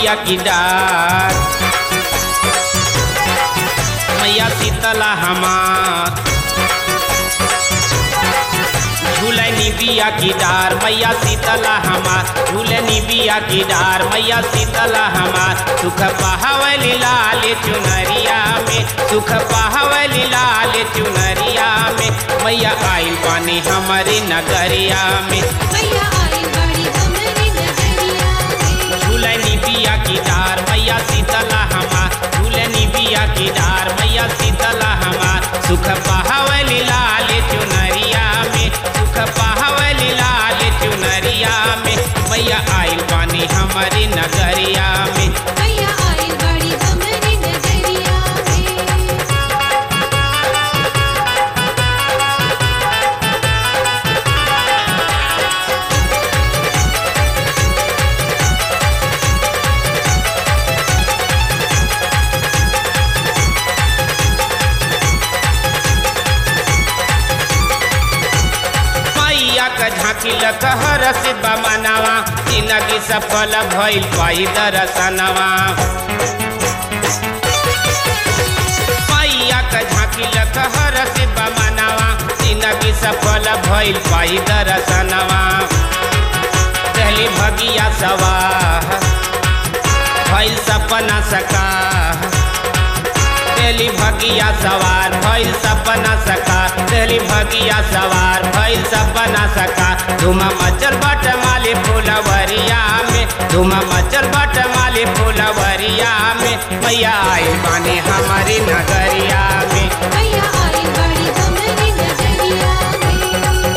निबिया की डार मैया शीतला हमार झूले निबिया की डार मैया शीतला हमार झूले निबिया की डार मैया शीतला हमार सुख पाहवली लाल चुनरिया में सुख पाहवली लाल चुनरिया में मैया आइल पानी हमारी नगरिया में मैया आई बड़ी हमारी नगरिया में झूले निबिया की डार मैया शीतला हमार झूले निबिया की डार मैया शीतला हमार सुख पाहवली लाल चुनरिया में सुख पाहवली लाल चुनरिया में मैया आइल पानी हमारी नगरिया में मैया आई बड़ी हमारी नगरिया में मैया का झांकी लकहर से बमनवा जिंदगी सफल भइल पाई दर्शनवा मैया का झांकी लकहर से बमनवा जिंदगी सफल भइल पाई दर्शनवा पहली भगिया सवार भइल सपना सका पहली भगिया सवार भइल सपना सका पहली भगिया सवार भइल सपना सका धुमा मचल बट माली फुलवरिया में धुमा मचल बट माली फुलवरिया में मैया आई पानी हमारी नगरिया में मैया आई बड़ी हमारी नगरिया में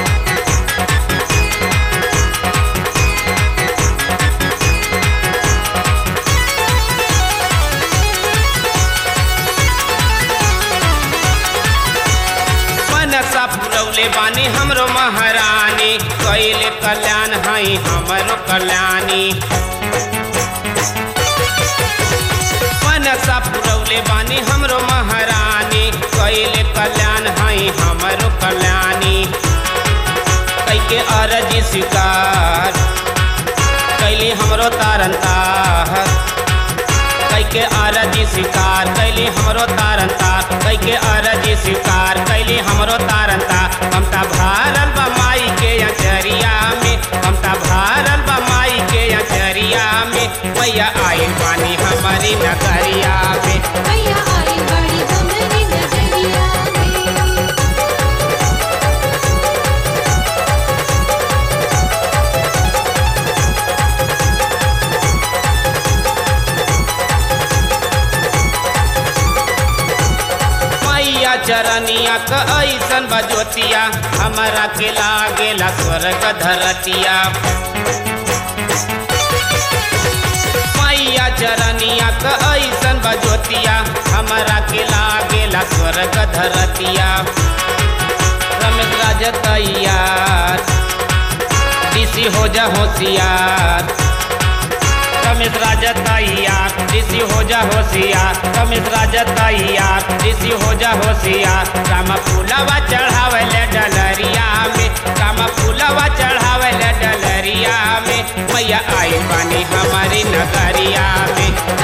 मनसा पुरौले बानी हमरो महारानी कैले कल्याण हई हमरो कल्याणी मनसा पुरौले बानी हमरो महारानी कैले कल्याण हई हमरो कल्याणी कैके अरजी स्वीकार कैली हमरो तारन तार कैके अरजी स्वीकार कैली हमरो तारन तार कैके अरजी स्वीकार कैली हमरो तारन तार ममता भारल बमाई के अचरिया में ममता भारल बमाई के अचरिया में मैया आई पानी हमारी नगरिया में मैया आई बड़ी हमारी नगरिया में मैया चरनिया क ऐसन बजोतिया हमारा के लागेला स्वर्ग धरतिया मैया चरनिया क ऐसन बजोतिया हमारा के लागेला स्वर्ग धरतिया रमेश राज तैयार ऋषि हो जा होशियार रमेश राज तैयार ऋषि हो जा होशियार रमेश राज तैयार ऋषि हो जा होशियार राम फूलवा चढ़ावले डलरिया में राम फूलवा चढ़ावले डलरिया में मैया आई पानी हमारी नगरिया में